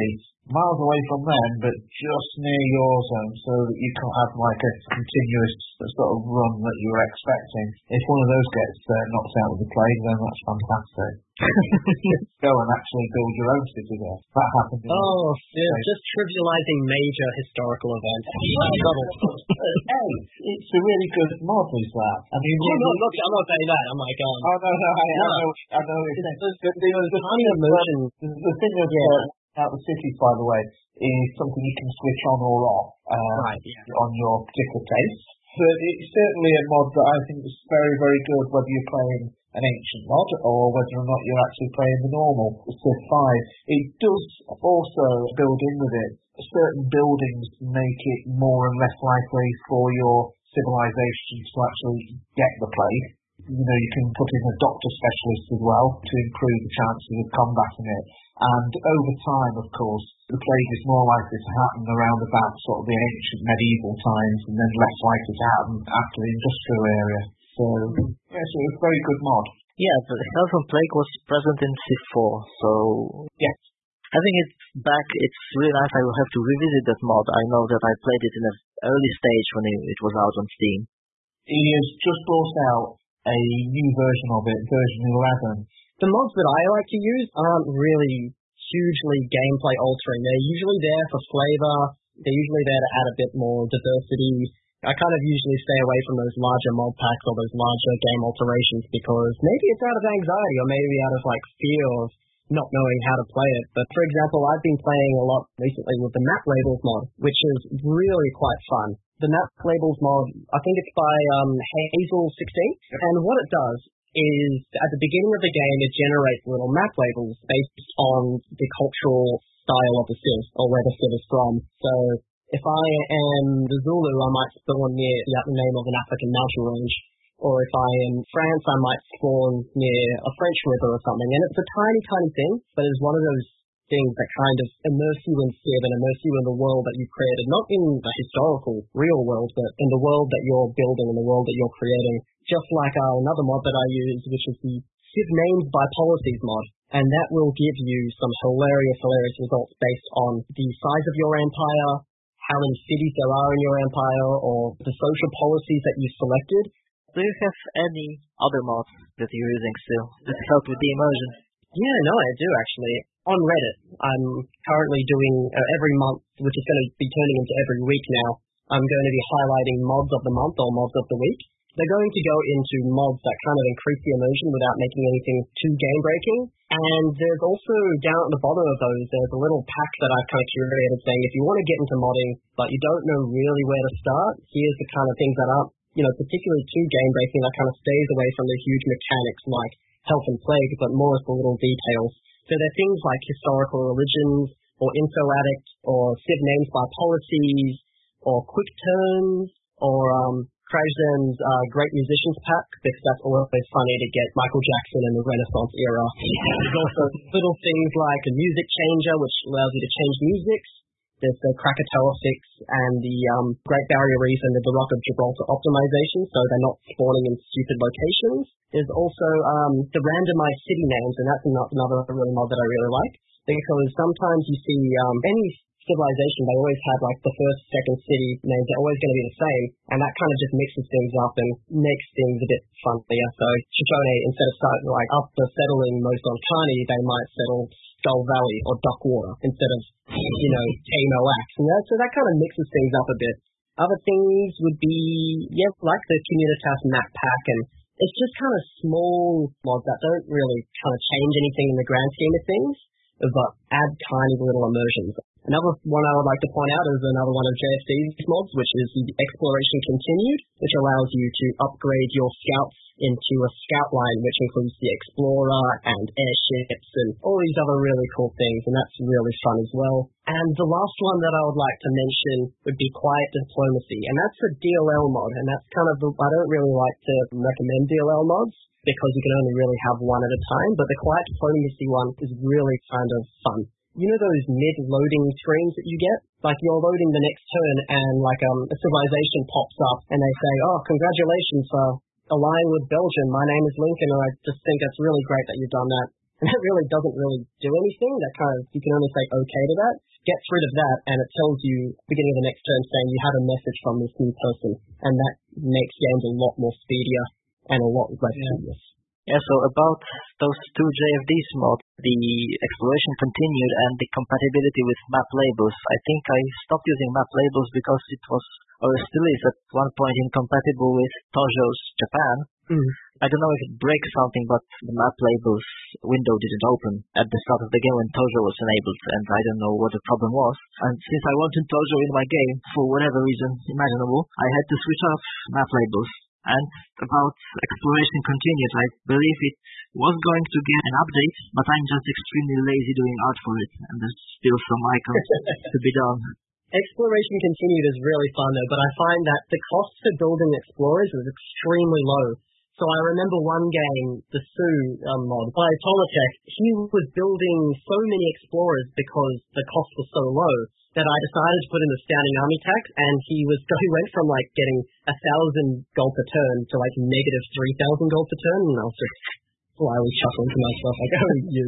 miles away from them, but just near your zone, so that you can't have like a continuous sort of run that you were expecting. If one of those gets uh, knocked out with the plague, then that's fantastic. Go and actually build your own city there. That happened. In oh, yeah, just trivializing major historical events. Hey, it's a really good mod, is that? I mean, oh, no, I'm not, I'm not saying that. I'm like, um, oh no, no, I, no. I know, I know. It's, it's, the, the, the, the, funny emotion. The, the thing is, yeah. out the cities, by the way, is something you can switch on or off uh, right, yeah. on your particular taste. But it's certainly a mod that I think is very, very good, whether you're playing an ancient mod or whether or not you're actually playing the normal Civ five. It does also build in with it certain buildings to make it more and less likely for your civilization to actually get the plague. You know, you can put in a doctor specialist as well to improve the chances of combating it. And over time, of course, the plague is more likely to happen around about sort of the ancient medieval times and then less likely to happen after the industrial area. So, yeah, so it's a very good mod. Yeah, the Health and Plague was present in Civ four, so yes. I think it's back. It's really nice. I will have to revisit that mod. I know that I played it in an early stage when it was out on Steam. He has just brought out a new version of it, version eleven. The mods that I like to use aren't really hugely gameplay altering. They're usually there for flavor. They're usually there to add a bit more diversity. I kind of usually stay away from those larger mod packs or those larger game alterations because maybe it's out of anxiety or maybe out of like fear of not knowing how to play it. But for example, I've been playing a lot recently with the map labels mod, which is really quite fun. The map labels mod, I think it's by um, Hazel sixteen, and what it does is at the beginning of the game it generates little map labels based on the cultural style of the civ or where the civ is from. So if I am the Zulu, I might spawn near the name of an African mountain range. Or if I am France, I might spawn near a French river or something. And it's a tiny, tiny thing, but it's one of those things that kind of immerse you in Civ and immerse you in the world that you've created, not in the historical, real world, but in the world that you're building, in the world that you're creating. Just like uh, another mod that I use, which is the Civ Names by Policies mod. And that will give you some hilarious, hilarious results based on the size of your empire, how many cities there are in your empire, or the social policies that you've selected. Do you have any other mods that you're using still that help with the immersion? Yeah, no, I do actually. On Reddit, I'm currently doing uh, every month, which is going to be turning into every week now, I'm going to be highlighting mods of the month or mods of the week. They're going to go into mods that kind of increase the immersion without making anything too game-breaking. And there's also, down at the bottom of those, there's a little pack that I've kind of curated saying, if you want to get into modding, but you don't know really where to start, here's the kind of things that aren't, you know, particularly too game-breaking, that kind of stays away from the huge mechanics like Health and Plague, but more of the little details. So there are things like historical religions, or info addict, or Civ Names by Policies, or Quick Turns, or um, Krajzen's uh, Great Musicians Pack, because that's always funny to get Michael Jackson in the Renaissance era. There's also little things like a music changer, which allows you to change musics. There's the Krakatoa fix and the um, Great Barrier Reef and the Rock of Gibraltar optimization, so they're not spawning in stupid locations. There's also um, the randomized city names, and that's another really mod that I really like, because sometimes you see um, any civilization, they always have like the first, second city names, they're always going to be the same, and that kind of just mixes things up and makes things a bit funnier. So Shoshone, instead of starting like after settling most on Kearney, they might settle Skull Valley or Duckwater instead of, you know, Tamo-Ax. You know, so that kind of mixes things up a bit. Other things would be, yeah, like the Communitas map pack, and it's just kind of small mods that don't really kind of change anything in the grand scheme of things, but add tiny little immersions. Another one I would like to point out is another one of J F D's mods, which is the Exploration Continued, which allows you to upgrade your scouts into a scout line, which includes the Explorer and airships and all these other really cool things, and that's really fun as well. And the last one that I would like to mention would be Quiet Diplomacy, and that's a D L L mod, and that's kind of the, I don't really like to recommend D L L mods, because you can only really have one at a time, but the Quiet Diplomacy one is really kind of fun. You know those mid-loading screens that you get? Like you're loading the next turn and like um, a civilization pops up and they say, oh, congratulations for allying with Belgium. My name is Lincoln, and I just think that's really great that you've done that. And that really doesn't really do anything. That kind of, you can only say okay to that. Gets rid of that, and it tells you, beginning of the next turn, saying you have a message from this new person. And that makes games a lot more speedier and a lot less tedious. Yeah, so about those two J F Ds mods, the exploration continued and the compatibility with map labels. I think I stopped using map labels because it was, or still is at one point, incompatible with Tojo's Japan. Mm. I don't know if it breaks something, but the map labels window didn't open at the start of the game when Tojo was enabled, and I don't know what the problem was. And since I wanted Tojo in my game, for whatever reason imaginable, I had to switch off map labels. And about exploration continued, I believe it was going to get an update, but I'm just extremely lazy doing art for it, and there's still some icons to be done. Exploration continued is really fun though, but I find that the cost for building explorers is extremely low. So I remember one game, the Sue um, mod by Tomatech, he was building so many explorers because the cost was so low that I decided to put in the standing army tax, and he was he went from like getting a thousand gold per turn to like negative three thousand gold per turn, and I was just slyly chuckling to myself like, oh, you.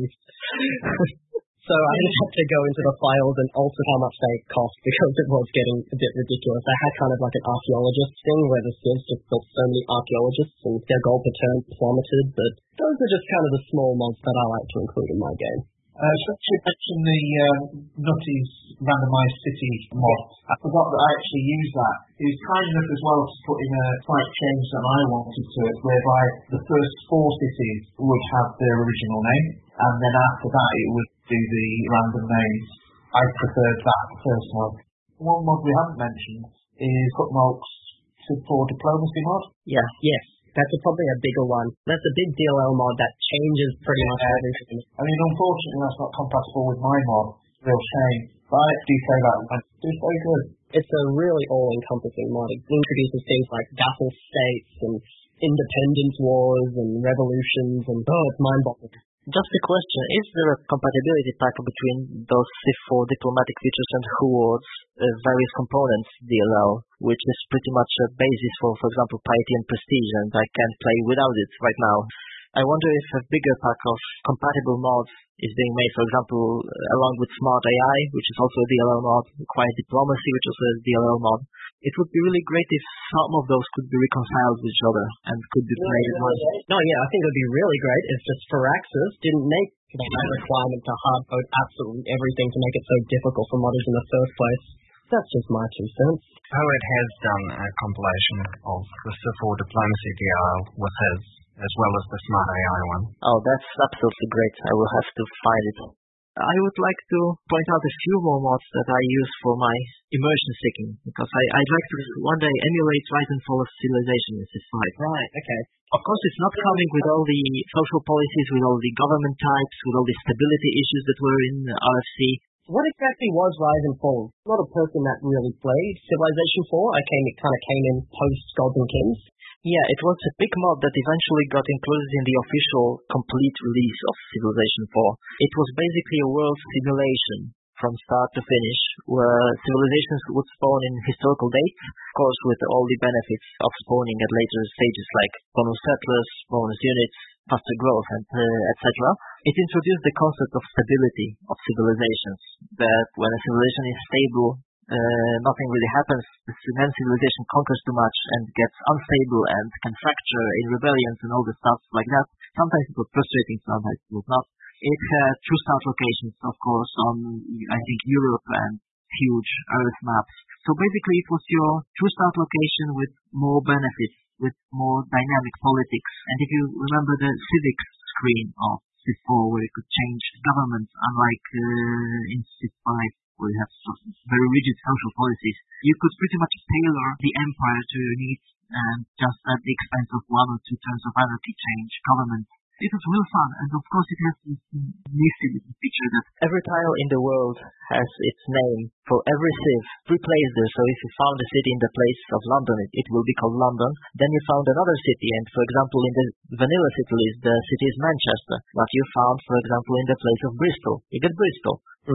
So I just had to go into the files and alter how much they cost because it was getting a bit ridiculous. I had kind of like an archaeologist thing where the Civs just built so many archaeologists and their gold per turn plummeted, but those are just kind of the small mods that I like to include in my game. Uh, so you mentioned the um, Nutty's randomized city mod. I forgot that I actually used that. It was kind enough as well to put in a slight change that I wanted to it, whereby the first four cities would have their original name, and then after that it would do the random names. I preferred that personally. One mod we haven't mentioned is Hookmolk's for diplomacy mod. Yeah, yes. That's a, probably a bigger one. That's a big D L L mod that changes pretty much yeah. everything. I mean, unfortunately, that's not compatible with my mod. Real shame. But I do say that, and it's very good. It's a really all-encompassing mod. It introduces things like vassal states and independence wars and revolutions, and oh, it's mind-boggling. Just a question, is there a compatibility pack between those Civ four diplomatic features and Hoods uh, various components D L L, which is pretty much a basis for, for example, piety and prestige, and I can't play without it right now. I wonder if a bigger pack of compatible mods is being made, for example, along with Smart A I, which is also a D L L mod, Quiet Diplomacy, which is a D L L mod. It would be really great if some of those could be reconciled with each other and could be played at once. No, yeah, I think it would be really great if just Firaxis didn't make that requirement to hardcode absolutely everything to make it so difficult for modders in the first place. That's just my two cents. Poet has done a compilation of the Civ four Diplomacy D L L with his, as well as the Smart A I one. Oh, that's absolutely great. I will have to find it. I would like to point out a few more mods that I use for my immersion seeking, because I, I'd like to one day emulate Rise and Fall of Civilization in Civ five. Right, okay. Of course, it's not coming with all the social policies, with all the government types, with all the stability issues that were in R F C. What exactly was Rise and Fall? I'm not a person that really played Civilization four. I came, it kind of came in post Gods and Kings. Yeah, it was a big mod that eventually got included in the official complete release of Civilization four. It was basically a world simulation from start to finish, where civilizations would spawn in historical dates, of course with all the benefits of spawning at later stages like bonus settlers, bonus units, faster growth, and uh, et cetera. It introduced the concept of stability of civilizations, that when a civilization is stable, Uh, nothing really happens. Then civilization conquers too much and gets unstable and can fracture in rebellions and all the stuff like that. Sometimes it was frustrating, sometimes it was not. It had true start locations, of course, on, I think, Europe and huge Earth maps. So basically it was your true start location with more benefits, with more dynamic politics. And if you remember the civics screen of Civ four, where you could change governments, unlike uh, in Civ five, where you have very rigid social policies, you could pretty much tailor the empire to your needs, and just at the expense of one or two turns of anarchy change government. It was real fun, and of course it has this nifty little feature that every tile in the world has its name for every civ pre-placed there. So if you found a city in the place of London, it, it will be called London. Then you found another city, and for example in the vanilla city list, the city is Manchester. But you found, for example, in the place of Bristol, you get Bristol. Mm.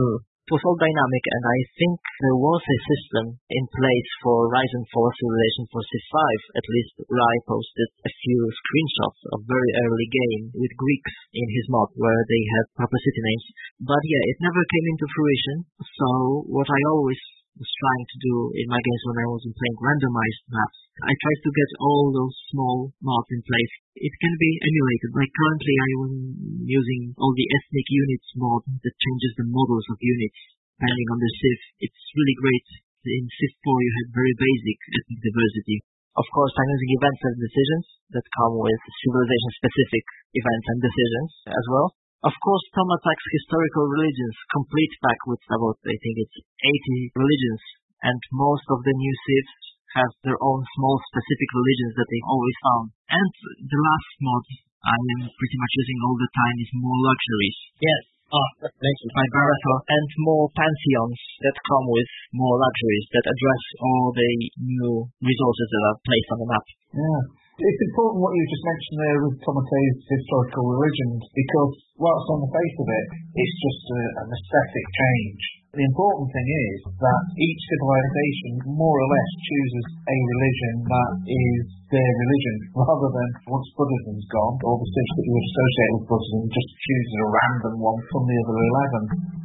It was all dynamic, and I think there was a system in place for Ryzen four Civilization for Civ five, at least Rai posted a few screenshots of very early game with Greeks in his mod where they had proper city names. But yeah, it never came into fruition, so what I always was trying to do in my games when I wasn't playing randomized maps, I tried to get all those small mods in place. It can be emulated. Like currently I am using all the ethnic units mod that changes the models of units depending on the Civ. It's really great. In Civ four you had very basic ethnic diversity. Of course I'm using events and decisions that come with civilization specific events and decisions as well. Of course, Tom Attack's historical religions complete pack with about, I think it's eighty religions, and most of the new Civs have their own small specific religions that they always found. And the last mod I am pretty much using all the time is more luxuries. Yes. Oh, mentioned by Barathor, and more pantheons that come with more luxuries that address all the new resources that are placed on the map. Yeah. It's important what you just mentioned there with Tomate's historical religions, because whilst on the face of it, it's just a, an aesthetic change. The important thing is that each civilization more or less chooses a religion that is their religion, rather than once Buddhism's gone, or the Civs that you would associate with Buddhism, just chooses a random one from the other eleven.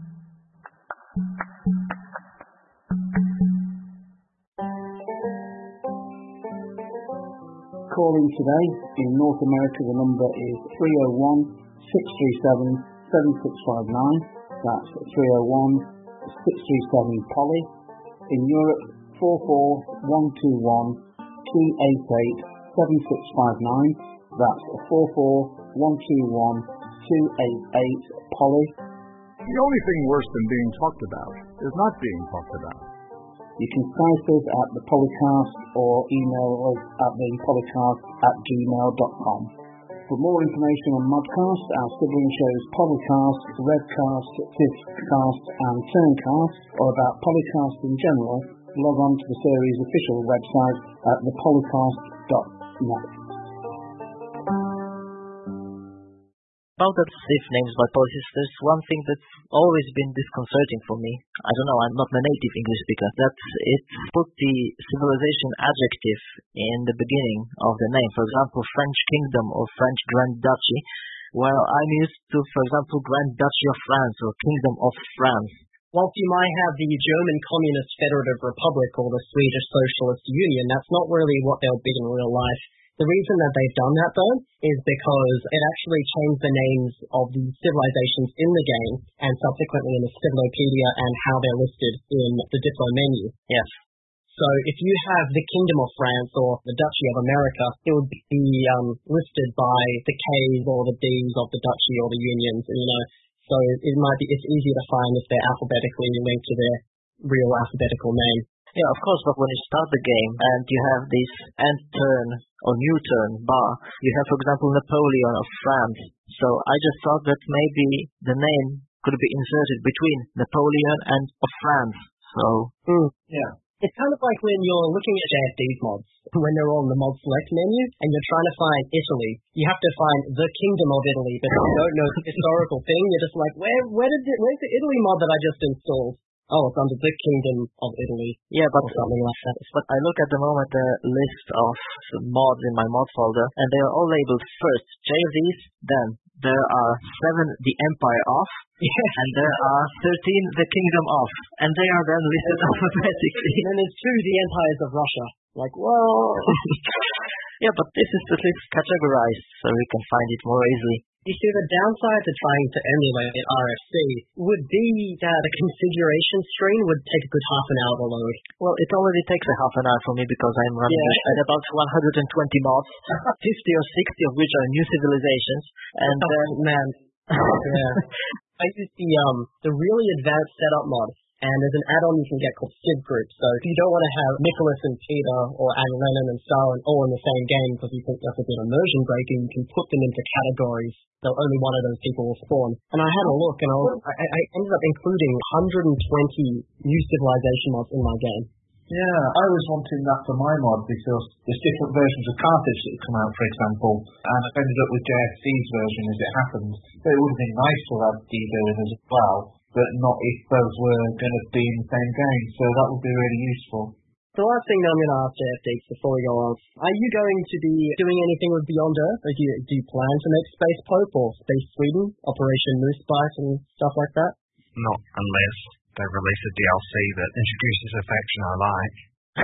Calling today, in North America the number is three oh one, six three seven, seven six five nine, that's three oh one, six three seven, Polly. In Europe, four four, one two one, two eight eight, seven six five nine, that's four four, one two one, two eight eight, Polly. The only thing worse than being talked about is not being talked about. You can Skype us at the Polycast or email us at the polycast at gmail dot com. For more information on Modcast, our sibling shows Polycast, Redcast, Civcast and Turncast, or about Polycast in general, log on to the series' official website at the polycast dot net. About that Civ names by policies, there's one thing that's always been disconcerting for me. I don't know, I'm not a native English speaker. That it put the civilization adjective in the beginning of the name. For example, French Kingdom or French Grand Duchy. Well, I'm used to, for example, Grand Duchy of France or Kingdom of France. Whilst you might have the German Communist Federative Republic or the Swedish Socialist Union, that's not really what they'll be in real life. The reason that they've done that, though, is because it actually changed the names of the civilizations in the game and subsequently in the Civilopedia and how they're listed in the Diplo menu. Yes. So if you have the Kingdom of France or the Duchy of America, it would be um, listed by the K's or the D's of the Duchy or the Unions, you know. So it might be, it's easier to find if they're alphabetically linked to their real alphabetical name. Yeah, of course, but when you start the game and you have this end turn or new turn bar, you have, for example, Napoleon of France. So I just thought that maybe the name could be inserted between Napoleon and of France. So, mm. yeah. It's kind of like when you're looking at J F D's mods, when they're on the mod select menu, and you're trying to find Italy. You have to find the Kingdom of Italy, but you don't know the historical thing. You're just like, where, where did it, where's the Italy mod that I just installed? Oh, it's under the Kingdom of Italy. Yeah, but something like that. But I look at the moment the list of mods in my mod folder, and they are all labeled first J F Ds, then there are seven the Empire of, yeah. and there are thirteen the Kingdom of, and they are then listed alphabetically. And then there's two the Empires of Russia. Like, whoa. Yeah, but this is at least categorized, so we can find it more easily. You see, the downside to trying to emulate R F C would be that the configuration screen would take a good half an hour to load. Well, it already takes a half an hour for me because I'm running yeah. at about one hundred twenty mods, fifty or sixty of which are new civilizations, and oh, then... man. yeah. I use the, um, the really advanced setup mod. And there's an add-on you can get called Civ Group. So if you don't want to have Nicholas and Peter or Lenin and Stalin all in the same game because you think that's a bit immersion breaking, you can put them into categories so only one of those people will spawn. And I had a look and I, was, I, I ended up including one hundred twenty new civilization mods in my game. Yeah, I was wanting that for my mod because there's different versions of Carthage that have come out, for example, and I've ended up with J F D's version as it happens. So it would have been nice to have Dido in as well. but not if those were going to be in the same game. So that would be really useful. The last thing I'm going to ask J F D before we go on, are you going to be doing anything with Beyond Earth? Or do you, do you plan to make Space Pope or Space Sweden, Operation Moose Bite and stuff like that? Not unless they release a D L C that introduces a faction I like.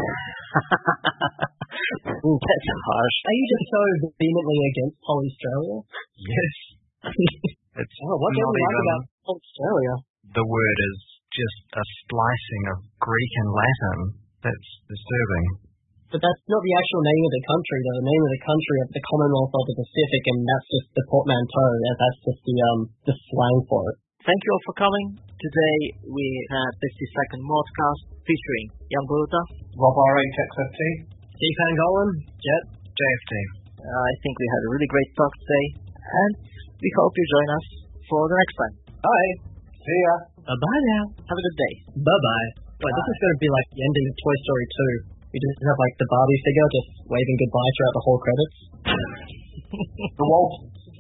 Ooh, that's harsh. Are you just so vehemently against Polystralia? Yes. It's oh, what do you like even, about Polystralia? The word is just a splicing of Greek and Latin. That's disturbing. But that's not the actual name of the country, though. The name of the country is the Commonwealth of the Pacific, and that's just the portmanteau. That's just the um the slang for it. Thank you all for coming. Today we had fifty second Modcast featuring Jan Bruta, Rob R H X F T, Steve Pangolan, Jet, J F T. Uh, I think we had a really great talk today, and we hope you join us for the next time. Bye. See ya. Bye-bye now. Have a good day. Bye-bye. Wait, this is going to be like the ending of Toy Story two. We just have like the Barbie figure just waving goodbye throughout the whole credits. The wolf.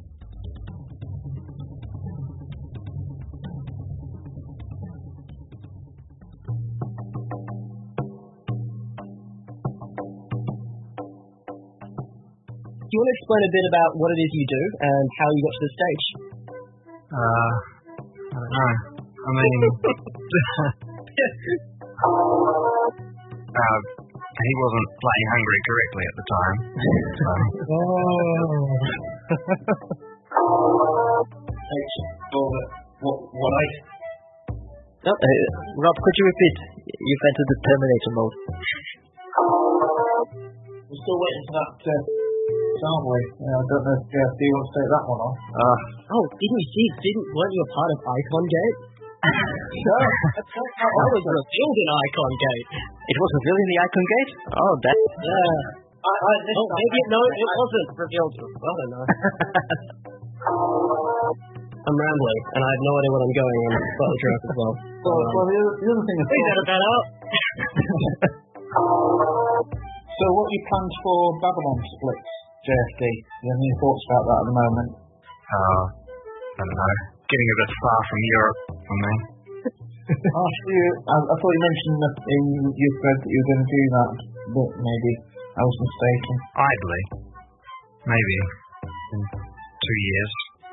Do you want to explain a bit about what it is you do and how you got to the stage? Uh, I don't know. I mean, uh, he wasn't playing Hungry correctly at the time. So. Oh. What? What? I? No, uh, Rob, could you repeat? You've entered the Terminator mode. We're still waiting for that, uh, aren't we? Yeah, I don't know if J F D wants to take that one on. Uh, oh, didn't you see? Didn't weren't you a part of Icon Gate? No, I was revealed in Icon Gate. It was revealed in the Icon Gate? Oh, that. Yeah. I, I, oh, maybe no, it wasn't revealed. I don't know. I'm rambling, and I have no idea what I'm going on. Slightly drunk as well. Well, um, well the, other, the other thing is... Please edit that out. So what are your plans for Babylon splits, J F D? Do you have any thoughts about that at the moment? Uh, I don't know. Getting a bit far from Europe for me. oh, so you, I, I thought you mentioned that in your thread that you were going to do that, but maybe I was mistaken. Idly. Maybe. In two years.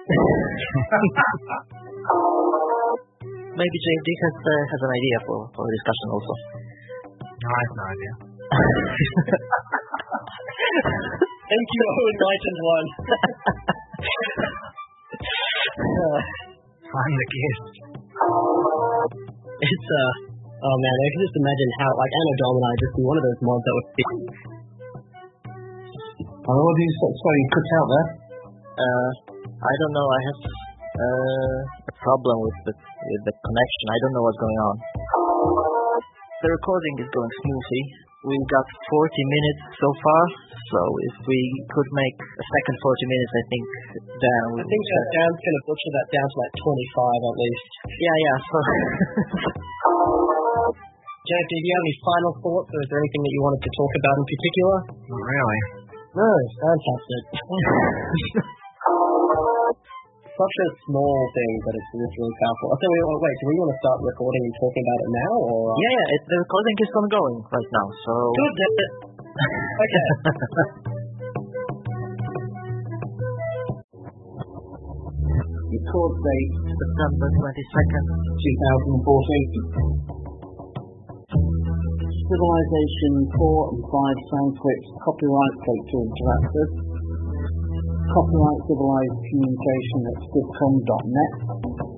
Maybe J F D has, uh, has an idea for, for a discussion also. No, I have no idea. Thank you, Owen Knighton one. I'm the guest. It's, uh, oh man, I can just imagine how, like, Anno Domini just be one of those mods that would be. Oh, what do you say? Sorry, you cut out there? Uh, I don't know, I have, uh, a problem with the, with the connection. I don't know what's going on. The recording is going smoothly. We've got forty minutes so far, so if we could make a second forty minutes, I think Dan I think uh, Dan's going to butcher that down to like twenty-five at least. Yeah, yeah, so... J F D, do you have any final thoughts, or is there anything that you wanted to talk about in particular? Not really. No, fantastic. Such a small thing, but it's, it's really powerful. So we, wait, do we want to start recording and talking about it now, or? Uh... Yeah, yeah, it, the recording is ongoing right now, so... Good, okay. Record date September twenty-second, twenty fourteen. Civilization four and five sound clips, copyright Take Two Interactive. Copyright Civilized Communication at Stifcom dot net.